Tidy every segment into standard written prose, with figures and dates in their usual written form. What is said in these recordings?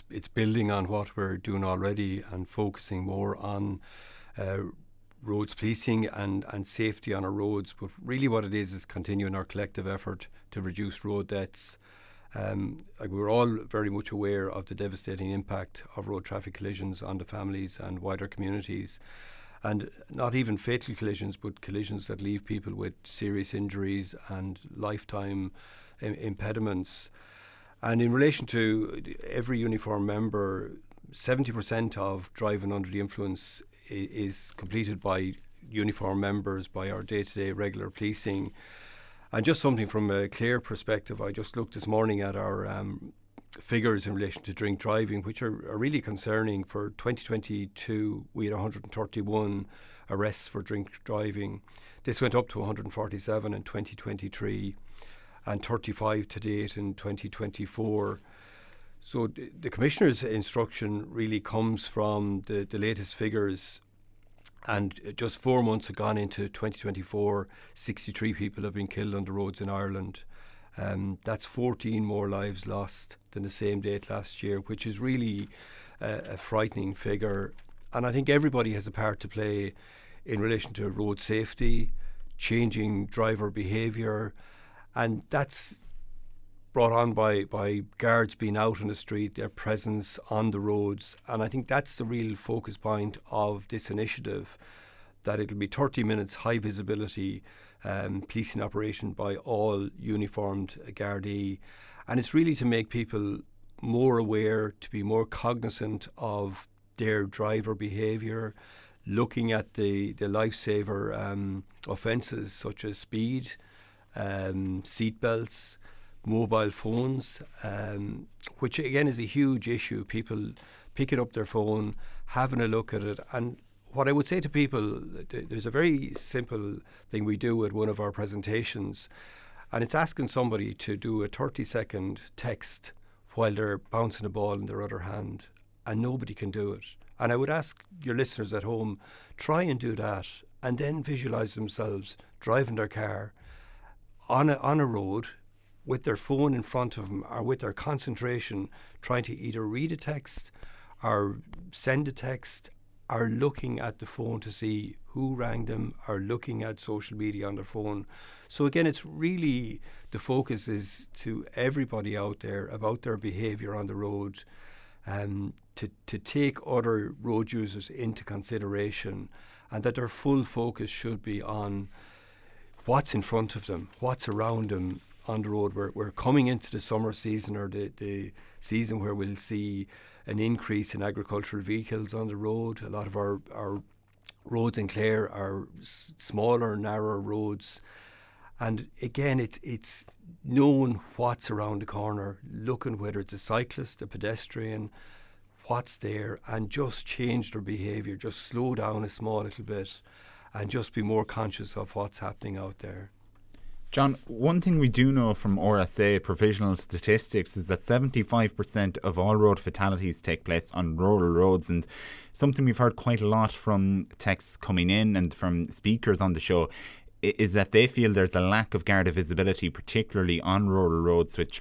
it's building on what we're doing already and focusing more on roads policing and safety on our roads. But really what it is continuing our collective effort to reduce road deaths. We're all very much aware of the devastating impact of road traffic collisions on the families and wider communities. And not even fatal collisions, but collisions that leave people with serious injuries and lifetime impediments. And in relation to every uniformed member, 70% of driving under the influence is completed by uniformed members, by our day-to-day regular policing. And just something from a Clare perspective, I just looked this morning at our figures in relation to drink driving, which are really concerning. For 2022, we had 131 arrests for drink driving. This went up to 147 in 2023 and 35 to date in 2024. So the Commissioner's instruction really comes from the latest figures. And just 4 months have gone into 2024, 63 people have been killed on the roads in Ireland. That's 14 more lives lost than the same date last year, which is really a frightening figure. And I think everybody has a part to play in relation to road safety, changing driver behaviour, and that's brought on by guards being out on the street, their presence on the roads. And I think that's the real focus point of this initiative, that it'll be 30 minutes high visibility policing operation by all uniformed Gardaí. And it's really to make people more aware, to be more cognizant of their driver behaviour, looking at the lifesaver offences such as speed, seatbelts, mobile phones, which again is a huge issue. People picking up their phone, having a look at it. And what I would say to people, there's a very simple thing we do at one of our presentations, and it's asking somebody to do a 30-second text while they're bouncing a ball in their other hand, and nobody can do it. And I would ask your listeners at home, try and do that, and then visualise themselves driving their car on a road with their phone in front of them, or with their concentration trying to either read a text or send a text, or looking at the phone to see who rang them, or looking at social media on their phone. So again, it's really, the focus is to everybody out there about their behaviour on the road, to take other road users into consideration, and that their full focus should be on what's in front of them, what's around them on the road. We're coming into the summer season, or the season where we'll see an increase in agricultural vehicles on the road. A lot of our roads in Clare are smaller, narrower roads. And again, it's knowing what's around the corner, looking whether it's a cyclist, a pedestrian, what's there, and just change their behaviour, just slow down a small little bit and just be more conscious of what's happening out there. John, one thing we do know from RSA provisional statistics is that 75% of all road fatalities take place on rural roads, and something we've heard quite a lot from texts coming in and from speakers on the show is that they feel there's a lack of Garda visibility, particularly on rural roads, which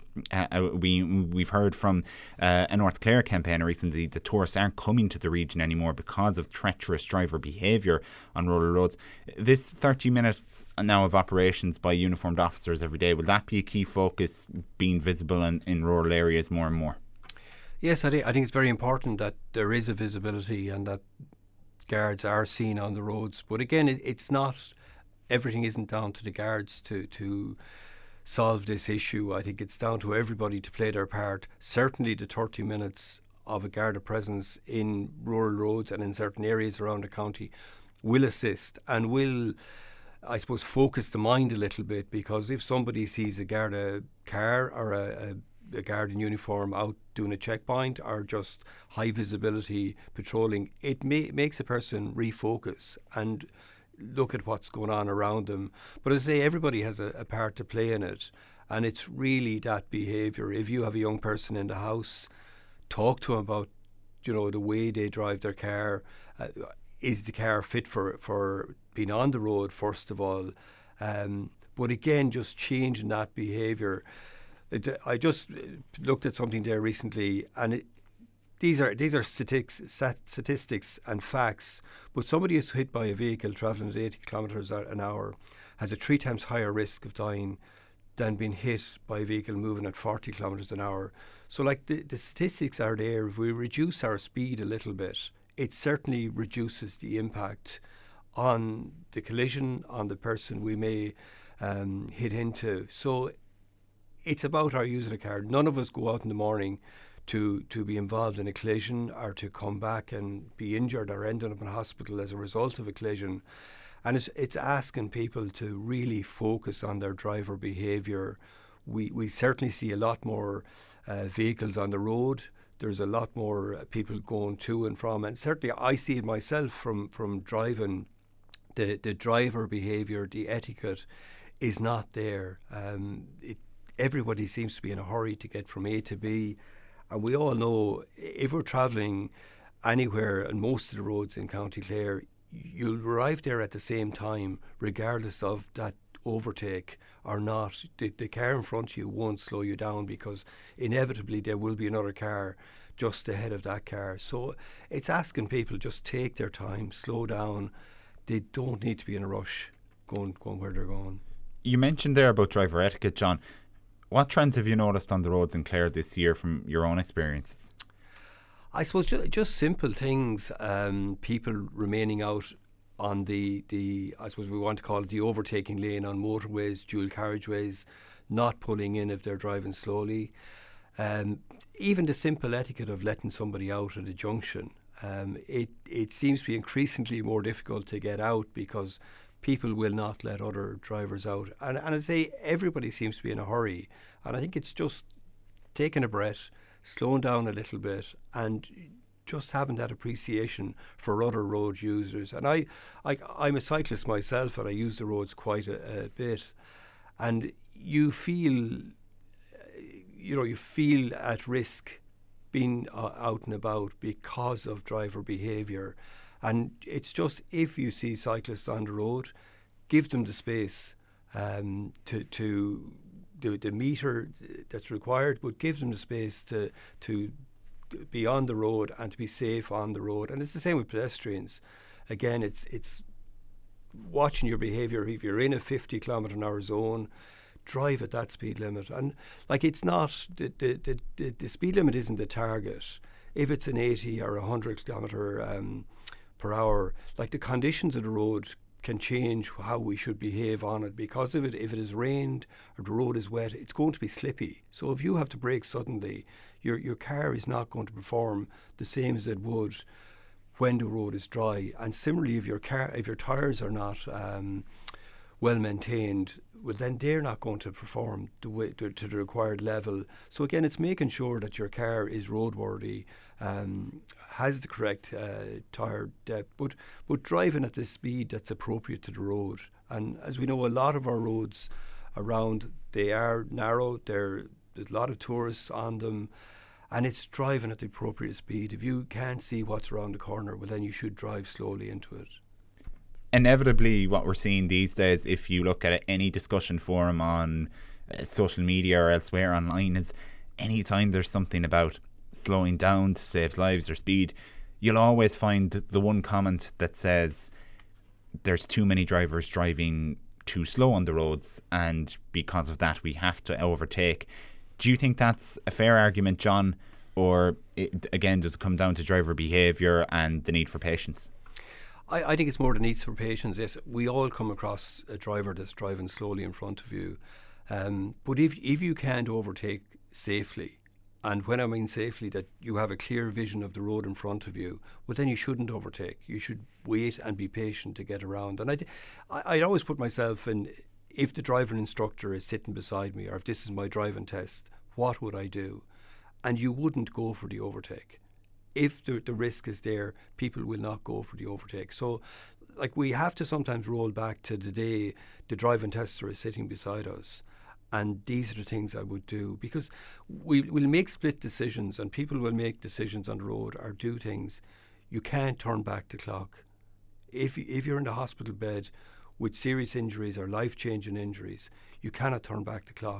we've heard from a North Clare campaigner recently. The tourists aren't coming to the region anymore because of treacherous driver behaviour on rural roads. This 30 minutes now of operations by uniformed officers every day, will that be a key focus, being visible in rural areas more and more? Yes, I think it's very important that there is a visibility and that guards are seen on the roads. But again, it's not... Everything isn't down to the guards to solve this issue. I think it's down to everybody to play their part. Certainly the 30 minutes of a Garda presence in rural roads and in certain areas around the county will assist and will, I suppose, focus the mind a little bit, because if somebody sees a Garda car or a guard in uniform out doing a checkpoint or just high visibility patrolling, it makes a person refocus and look at what's going on around them. But as I say, everybody has a part to play in it, and it's really that behaviour. If you have a young person in the house, talk to them about, the way they drive their car. Is the car fit for being on the road, first of all? But again, just changing that behaviour. I just looked at something there recently, and these are statistics and facts. But somebody who's hit by a vehicle travelling at 80 kilometres an hour has a 3 times higher risk of dying than being hit by a vehicle moving at 40 kilometres an hour. So like the statistics are there. If we reduce our speed a little bit, it certainly reduces the impact on the collision, on the person we may hit into. So it's about our using a car. None of us go out in the morning to be involved in a collision or to come back and be injured or end up in hospital as a result of a collision. And it's asking people to really focus on their driver behaviour. We certainly see a lot more vehicles on the road. There's a lot more people going to and from, and certainly I see it myself from driving. The driver behaviour, the etiquette is not there. Everybody seems to be in a hurry to get from A to B, and we all know if we're travelling anywhere and most of the roads in County Clare, you'll arrive there at the same time regardless of that overtake or not. The car in front of you won't slow you down because inevitably there will be another car just ahead of that car. So it's asking people just take their time, slow down. They don't need to be in a rush going where they're going. You mentioned there about driver etiquette, John. What trends have you noticed on the roads in Clare this year from your own experiences? I suppose just simple things. People remaining out on the I suppose we want to call it the overtaking lane on motorways, dual carriageways, not pulling in if they're driving slowly. Even the simple etiquette of letting somebody out at a junction. It seems to be increasingly more difficult to get out because people will not let other drivers out. And I say everybody seems to be in a hurry. And I think it's just taking a breath, slowing down a little bit, and just having that appreciation for other road users. And I'm a cyclist myself, and I use the roads quite a bit. And you feel at risk being out and about because of driver behaviour. And it's just, if you see cyclists on the road, give them the space to the meter that's required, but give them the space to be on the road and to be safe on the road. And it's the same with pedestrians. Again, it's watching your behaviour. If you're in a 50 kilometre an hour zone, drive at that speed limit. And like, it's not the speed limit isn't the target. If it's an 80 or 100 kilometre per hour, like, the conditions of the road can change how we should behave on it. Because of it, if it has rained or the road is wet, it's going to be slippy. So if you have to brake suddenly, your car is not going to perform the same as it would when the road is dry. And similarly, if your tyres are not well maintained, well, then they're not going to perform to the required level. So again, it's making sure that your car is roadworthy, has the correct tyre depth, but driving at the speed that's appropriate to the road. And as we know, a lot of our roads around, they are narrow. There's a lot of tourists on them, and it's driving at the appropriate speed. If you can't see what's around the corner, well, then you should drive slowly into it. Inevitably, what we're seeing these days, if you look at any discussion forum on social media or elsewhere online, is anytime there's something about slowing down to save lives or speed, you'll always find the one comment that says there's too many drivers driving too slow on the roads, and because of that we have to overtake. Do you think that's a fair argument, John? Or again, does it come down to driver behaviour and the need for patience? I think it's more the needs for patience. Yes, we all come across a driver that's driving slowly in front of you. But if you can't overtake safely, and when I mean safely, that you have a clear vision of the road in front of you, well, then you shouldn't overtake. You should wait and be patient to get around. And I'd always put myself in, if the driving instructor is sitting beside me, or if this is my driving test, what would I do? And you wouldn't go for the overtake. If the risk is there, people will not go for the overtake. So, like, we have to sometimes roll back to the day the driving tester is sitting beside us, and these are the things I would do, because we'll make split decisions, and people will make decisions on the road or do things. You can't turn back the clock. If you're in the hospital bed with serious injuries or life-changing injuries, you cannot turn back the clock.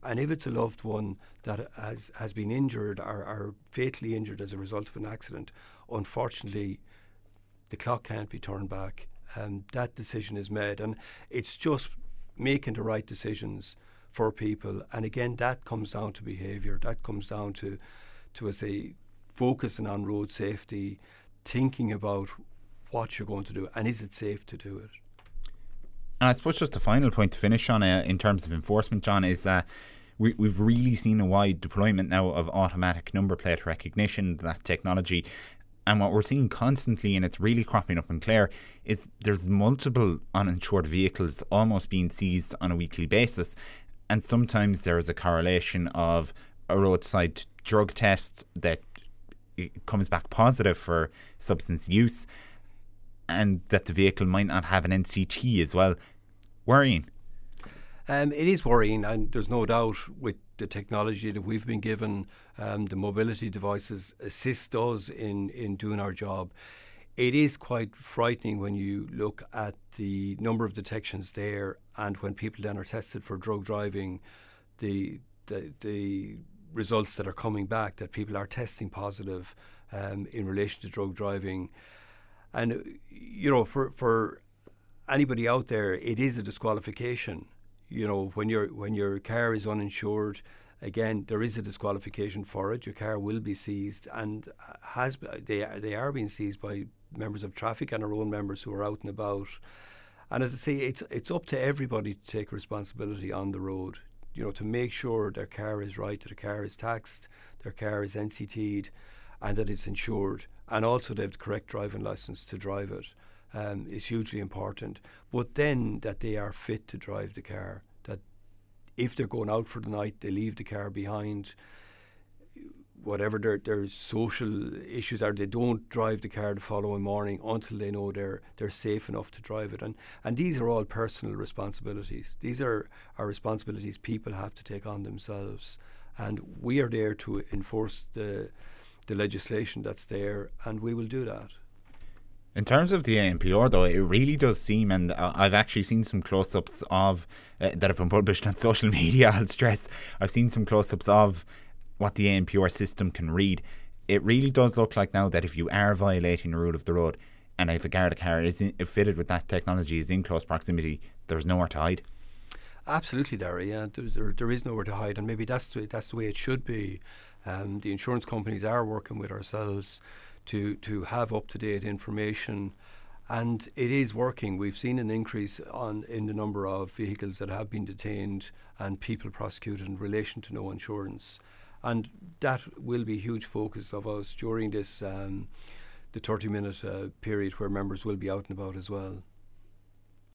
And if it's a loved one that has been injured or fatally injured as a result of an accident, unfortunately, the clock can't be turned back. That decision is made, and it's just making the right decisions for people. And again, that comes down to behaviour. That comes down to I say, focusing on road safety, thinking about what you're going to do, and is it safe to do it. And I suppose just a final point to finish on in terms of enforcement, John, is we've really seen a wide deployment now of automatic number plate recognition, that technology. And what we're seeing constantly, and it's really cropping up in Clare, is there's multiple uninsured vehicles almost being seized on a weekly basis. And sometimes there is a correlation of a roadside drug test that it comes back positive for substance use, and that the vehicle might not have an NCT as well. Worrying. It is worrying, and there's no doubt with the technology that we've been given, the mobility devices assist us in doing our job. It is quite frightening when you look at the number of detections there, and when people then are tested for drug driving, the results that are coming back, that people are testing positive in relation to drug driving. And, you know, for anybody out there, it is a disqualification. You know, when your car is uninsured, again, there is a disqualification for it. Your car will be seized, and they are being seized by members of traffic and our own members who are out and about. And as I say, it's up to everybody to take responsibility on the road. You know, to make sure their car is right, that their car is taxed, their car is NCT'd, and that it's insured, and also they have the correct driving licence to drive it. Is hugely important. But then that they are fit to drive the car, that if they're going out for the night, they leave the car behind, whatever their social issues are, they don't drive the car the following morning until they know they're safe enough to drive it. And these are all personal responsibilities. These are responsibilities people have to take on themselves. And we are there to enforce the legislation that's there, and we will do that. In terms of the ANPR, though, it really does seem, and I've actually seen some close-ups of that have been published on social media, I'll stress. I've seen some close-ups of what the ANPR system can read. It really does look like now that if you are violating a rule of the road, and if a Garda car is fitted with that technology, is in close proximity, there's nowhere to hide. Absolutely, Darry. Yeah, there is nowhere to hide, and maybe that's the way it should be. The insurance companies are working with ourselves to have up-to-date information, and it is working. We've seen an increase in the number of vehicles that have been detained and people prosecuted in relation to no insurance, and that will be a huge focus of us during this the 30-minute period where members will be out and about as well.